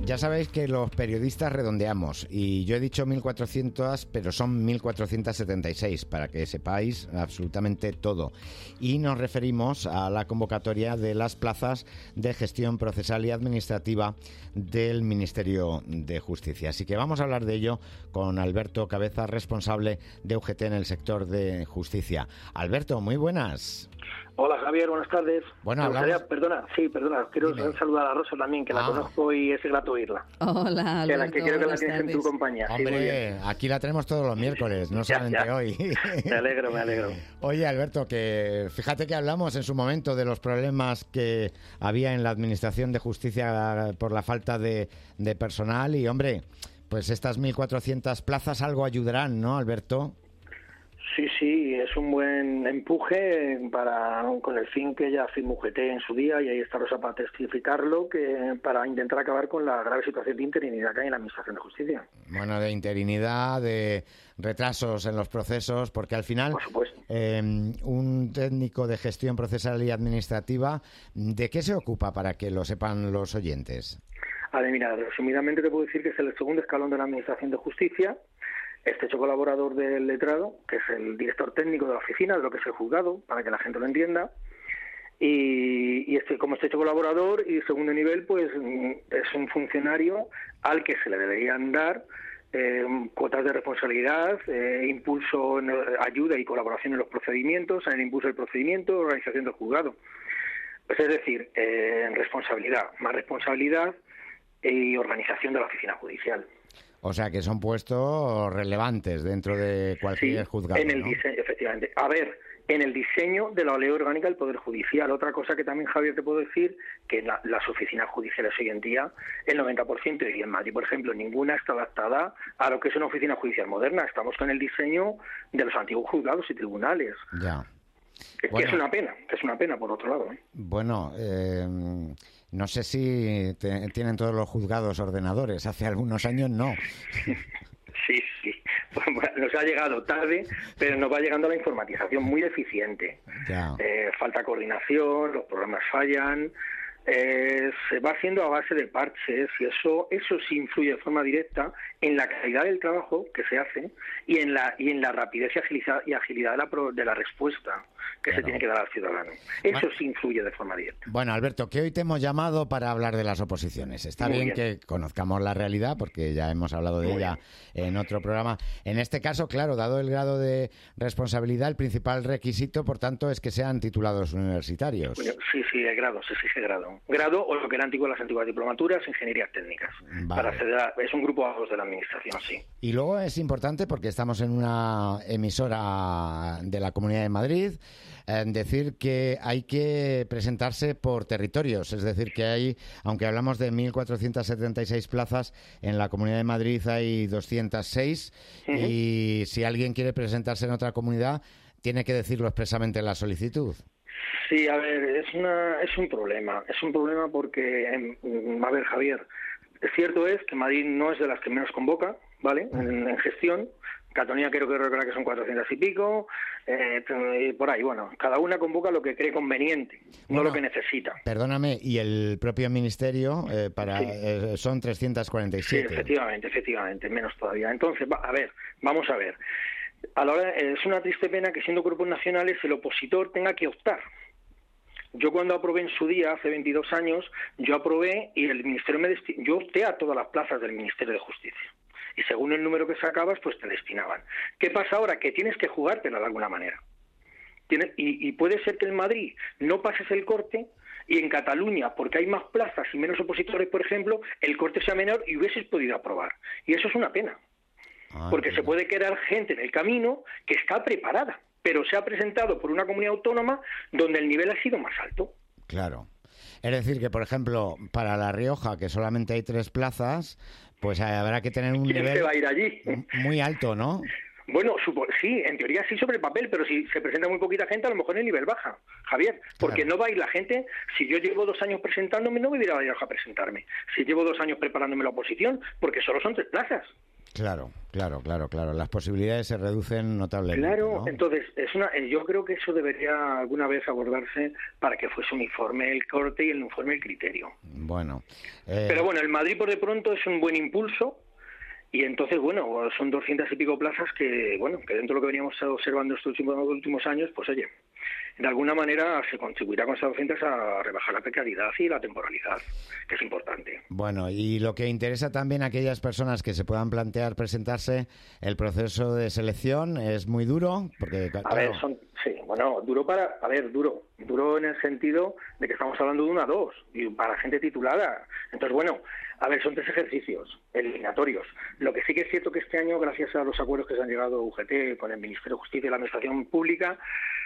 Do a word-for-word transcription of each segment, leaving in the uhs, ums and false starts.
Ya sabéis que los periodistas redondeamos y yo he dicho mil cuatrocientas, pero son mil cuatrocientas setenta y seis, para que sepáis absolutamente todo. Y nos referimos a la convocatoria de las plazas de gestión procesal y administrativa del Ministerio de Justicia. Así que vamos a hablar de ello con Alberto Cabeza, responsable de U G T en el sector de justicia. Alberto, muy buenas. Hola Javier, buenas tardes. Bueno, Me hablamos... gustaría, perdona, sí, perdona, quiero Dime. saludar a Rosa también, que Ah. la conozco y es grato oírla. Hola, Alberto, Que, la, que creo que la buenas tienes en tu tardes. compañía. Sí, muy Hombre, bien. aquí la tenemos todos los miércoles, no Ya, solamente ya. hoy. Me alegro, me alegro. Oye, Alberto, que fíjate que hablamos en su momento de los problemas que había en la Administración de Justicia por la falta de, de personal y, hombre, pues estas mil cuatrocientas plazas algo ayudarán, ¿no, Alberto? Sí, sí, es un buen empuje para con el fin que ya firmó U G T en su día, y ahí está Rosa para testificarlo, que para intentar acabar con la grave situación de interinidad que hay en la Administración de Justicia. Bueno, de interinidad, de retrasos en los procesos, porque al final Por supuesto. eh, un técnico de gestión procesal y administrativa, ¿de qué se ocupa para que lo sepan los oyentes? A ver, mira, resumidamente te puedo decir que es el segundo escalón de la Administración de Justicia. Este hecho colaborador del letrado, que es el director técnico de la oficina, de lo que es el juzgado, para que la gente lo entienda. Y, y este, como este hecho colaborador y segundo nivel, pues es un funcionario al que se le deberían dar eh, cuotas de responsabilidad, eh, impulso, en, ayuda y colaboración en los procedimientos, en el impulso del procedimiento, organización del juzgado. Pues es decir, eh, responsabilidad, más responsabilidad y organización de la oficina judicial. O sea, que son puestos relevantes dentro de cualquier Sí, juzgado, en el ¿no? diseño, efectivamente. A ver, en el diseño de la ley orgánica del Poder Judicial. Otra cosa que también, Javier, te puedo decir, que en la, las oficinas judiciales hoy en día, el noventa por ciento, y en Madrid, por ejemplo, ninguna está adaptada a lo que es una oficina judicial moderna. Estamos con el diseño de los antiguos juzgados y tribunales. Ya. Que Bueno. es una pena, que es una pena, por otro lado, ¿eh? Bueno, eh, no sé si te- tienen todos los juzgados ordenadores. Hace algunos años no. Sí, sí. Pues, bueno, nos ha llegado tarde, pero nos va llegando la informatización muy deficiente. Ya. Eh, falta coordinación, los programas fallan, eh, se va haciendo a base de parches y eso eso sí influye de forma directa en la calidad del trabajo que se hace y en la y en la rapidez y agilidad, y agilidad de, la pro, de la respuesta que Claro. se tiene que dar al ciudadano. Eso Bueno. sí influye de forma directa. Bueno, Alberto, que hoy te hemos llamado para hablar de las oposiciones. Está Muy bien, bien. que conozcamos la realidad, porque ya hemos hablado de Muy ella en otro programa. En este caso, claro, dado el grado de responsabilidad, el principal requisito, por tanto, es que sean titulados universitarios. Bueno, sí, sí, el grado, se exige grado. Grado o lo que era antiguo las antiguas diplomaturas, ingenierías técnicas. Vale. Para acceder a, es un grupo A dos de la administración, sí. Y luego es importante, porque estamos en una emisora de la Comunidad de Madrid, eh, decir que hay que presentarse por territorios. Es decir, que hay, aunque hablamos de mil cuatrocientas setenta y seis plazas, en la Comunidad de Madrid hay doscientas seis. Ujú. Y si alguien quiere presentarse en otra comunidad, tiene que decirlo expresamente en la solicitud. Sí, a ver, es una es un problema. Es un problema porque, em, a ver, Javier, cierto es que Madrid no es de las que menos convoca, ¿vale? En, en gestión. Cataluña creo que recordar que son cuatrocientas y pico, eh, y por ahí, bueno, cada una convoca lo que cree conveniente, no Bueno, lo que necesita. Perdóname, y el propio ministerio eh, para Sí. eh, son trescientas cuarenta y Sí, siete. efectivamente, efectivamente, menos todavía. Entonces, va, a ver, vamos a ver. A la hora, es una triste pena que siendo grupos nacionales el opositor tenga que optar. Yo cuando aprobé en su día, hace veintidós años, yo aprobé y el ministerio me desti- yo opté a todas las plazas del Ministerio de Justicia. Y según el número que sacabas, pues te destinaban. ¿Qué pasa ahora? Que tienes que jugártela de alguna manera. Tienes, y, y puede ser que en Madrid no pases el corte y en Cataluña, porque hay más plazas y menos opositores, por ejemplo, el corte sea menor y hubieses podido aprobar. Y eso es una pena. Ah, Porque se entiendo. puede quedar gente en el camino que está preparada, pero se ha presentado por una comunidad autónoma donde el nivel ha sido más alto. Claro. Es decir, que por ejemplo, para La Rioja, que solamente hay tres plazas, pues habrá que tener un ¿Quién nivel se va a ir allí? muy alto, ¿no? Bueno, supo- sí, en teoría sí sobre el papel, pero si se presenta muy poquita gente, a lo mejor el nivel baja, Javier, porque Claro. no va a ir la gente. Si yo llevo dos años presentándome, no me voy a ir a La Rioja a presentarme. Si llevo dos años preparándome la oposición, porque solo son tres plazas. Claro, claro, claro, claro. Las posibilidades se reducen notablemente. Claro, ¿no? entonces es una, yo creo que eso debería alguna vez abordarse para que fuese uniforme el corte y el uniforme el criterio. Bueno. Eh... Pero bueno, el Madrid por de pronto es un buen impulso. Y entonces, bueno, son doscientas y pico plazas que, bueno, que dentro de lo que veníamos observando estos últimos, últimos años, pues oye, de alguna manera se contribuirá con esas doscientas a rebajar la precariedad y la temporalidad, que es importante. Bueno, y lo que interesa también a aquellas personas que se puedan plantear presentarse, el proceso de selección es muy duro, porque... Claro, a ver, son, sí, bueno, duro para, a ver, duro, duro en el sentido de que estamos hablando de una a dos, y para gente titulada. Entonces, bueno, a ver, son tres ejercicios eliminatorios. Lo que sí que es cierto que este año, gracias a los acuerdos que se han llegado U G T con el Ministerio de Justicia y la Administración Pública,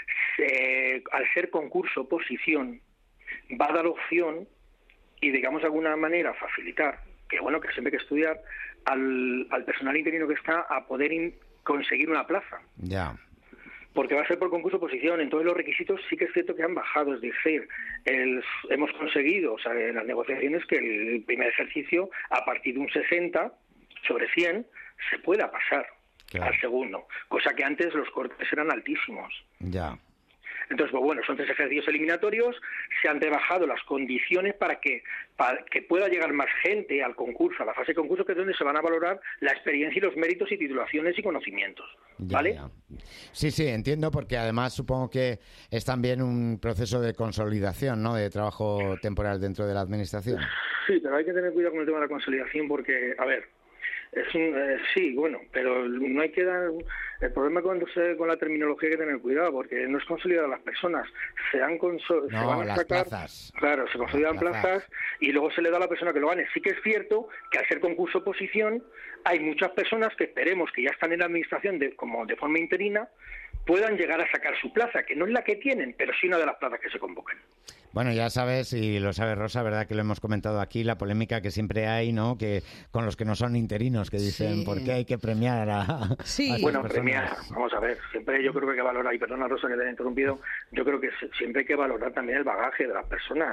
se, al ser concurso-oposición, va a dar opción y, digamos, de alguna manera facilitar, que bueno, que siempre hay que estudiar, al, al personal interino que está a poder in, conseguir una plaza. Ya. Porque va a ser por concurso-oposición, entonces los requisitos sí que es cierto que han bajado, es decir, el, hemos conseguido, o sea, en las negociaciones, que el primer ejercicio, a partir de un sesenta sobre cien, se pueda pasar claro. al segundo, cosa que antes los cortes eran altísimos. Ya. Entonces, pues bueno, son tres ejercicios eliminatorios, se han rebajado las condiciones para que para que pueda llegar más gente al concurso, a la fase de concurso, que es donde se van a valorar la experiencia y los méritos y titulaciones y conocimientos, ¿vale? Ya, ya. Sí, sí, entiendo, porque además supongo que es también un proceso de consolidación, ¿no?, de trabajo temporal dentro de la administración. Sí, pero hay que tener cuidado con el tema de la consolidación porque, a ver, es un eh, sí, bueno, pero no hay que dar... El problema cuando se, con la terminología hay que tener cuidado, porque no es consolidar a las personas, se, han conso, no, se van a las sacar... plazas. Claro, se consolidan plazas. plazas y luego se le da a la persona que lo gane. Sí que es cierto que al ser concurso-oposición hay muchas personas que esperemos que ya están en la administración de, como de forma interina, puedan llegar a sacar su plaza, que no es la que tienen, pero sí una de las plazas que se convocan. Bueno, ya sabes, y lo sabe Rosa, ¿verdad?, que lo hemos comentado aquí, la polémica que siempre hay, ¿no?, que con los que no son interinos, que dicen, sí. ¿por qué hay que premiar a, sí. a Bueno, personas? premiar, vamos a ver, siempre yo creo que hay que valorar, y perdona Rosa que te haya interrumpido, yo creo que siempre hay que valorar también el bagaje de las personas.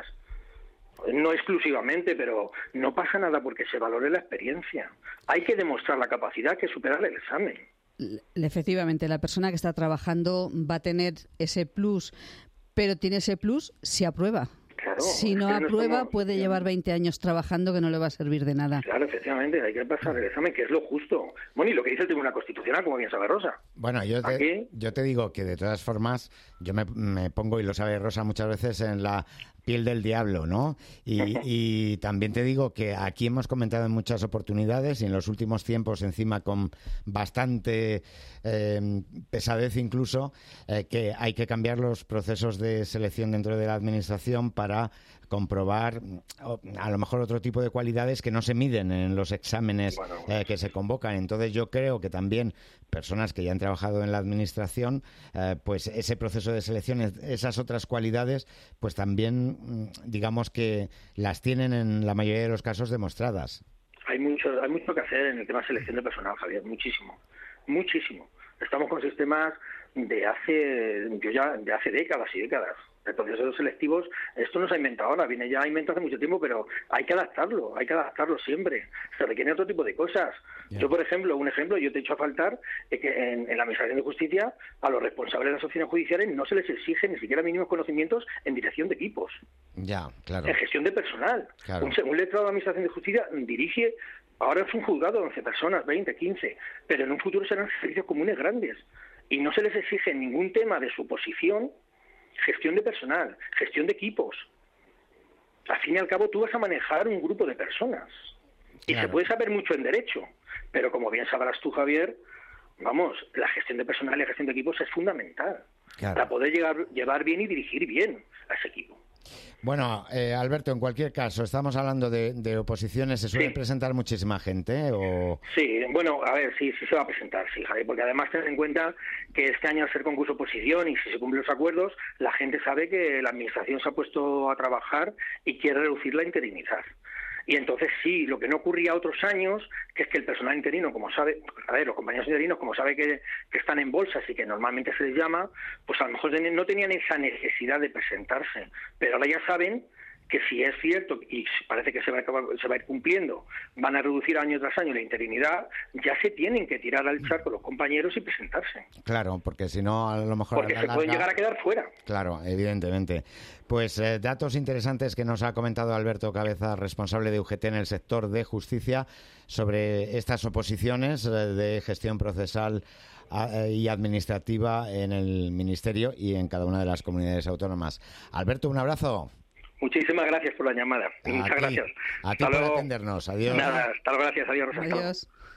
No exclusivamente, pero no pasa nada porque se valore la experiencia. Hay que demostrar la capacidad, que superar el examen. Efectivamente, la persona que está trabajando va a tener ese plus, pero tiene ese plus si aprueba. Claro, si no es que aprueba, no estamos... puede llevar veinte años trabajando que no le va a servir de nada. Claro, efectivamente, hay que pasar el examen, que es lo justo. Bueno, y lo que dice el Tribunal Constitucional, como bien sabe Rosa. Bueno, yo te, Aquí... yo te digo que de todas formas, yo me, me pongo, y lo sabe Rosa muchas veces, en la piel del diablo, ¿no? Y, y también te digo que aquí hemos comentado en muchas oportunidades y en los últimos tiempos encima con bastante eh, pesadez incluso, eh, que hay que cambiar los procesos de selección dentro de la administración para comprobar a lo mejor otro tipo de cualidades que no se miden en los exámenes bueno, eh, que se convocan. Entonces yo creo que también personas que ya han trabajado en la administración, eh, pues ese proceso de selección, esas otras cualidades, pues también digamos que las tienen en la mayoría de los casos demostradas. Hay mucho, hay mucho que hacer en el tema de selección de personal, Javier, muchísimo, muchísimo. Estamos con sistemas de hace, yo ya, de hace décadas y décadas. El proceso de selectivos, esto no se ha inventado ahora, viene ya inventado hace mucho tiempo, pero hay que adaptarlo, hay que adaptarlo siempre. Se requiere otro tipo de cosas. Yeah. Yo, por ejemplo, un ejemplo, yo te he hecho a faltar es que en, en la Administración de Justicia a los responsables de las oficinas judiciales no se les exige ni siquiera mínimos conocimientos en dirección de equipos. Ya, yeah, claro. En gestión de personal. Claro. Un, un letrado de la Administración de Justicia dirige, ahora es un juzgado de once personas, veinte, quince, pero en un futuro serán servicios comunes grandes. Y no se les exige ningún tema de su posición. Gestión de personal, gestión de equipos. Al fin y al cabo tú vas a manejar un grupo de personas. Y claro. Se puede saber mucho en derecho, pero como bien sabrás tú, Javier, vamos, la gestión de personal y la gestión de equipos es fundamental claro. Para poder llegar, llevar bien y dirigir bien a ese equipo. Bueno, eh, Alberto, en cualquier caso, estamos hablando de, de oposiciones. ¿Se suele sí. presentar muchísima gente? O... Sí, bueno, a ver, sí, sí se va a presentar, sí, Javier, porque además ten en cuenta que este año al ser concurso oposición y si se cumplen los acuerdos, la gente sabe que la Administración se ha puesto a trabajar y quiere reducir la interinidad. Y entonces sí, lo que no ocurría otros años, que es que el personal interino, como sabe, a ver, los compañeros interinos, como sabe que, que están en bolsas y que normalmente se les llama, pues a lo mejor no tenían esa necesidad de presentarse. Pero ahora ya saben que si es cierto, y parece que se va, a acabar, se va a ir cumpliendo, van a reducir año tras año la interinidad, ya se tienen que tirar al charco los compañeros y presentarse. Claro, porque si no, a lo mejor... Porque se larga... pueden llegar a quedar fuera. Claro, evidentemente. Pues eh, datos interesantes que nos ha comentado Alberto Cabeza, responsable de U G T en el sector de justicia, sobre estas oposiciones eh, de gestión procesal a, y administrativa en el Ministerio y en cada una de las comunidades autónomas. Alberto, un abrazo. Muchísimas gracias por la llamada. A Muchas ti, gracias. A ti hasta por luego. Atendernos. Adiós. Nada, hasta luego. Gracias. Adiós, Rosa. Adiós.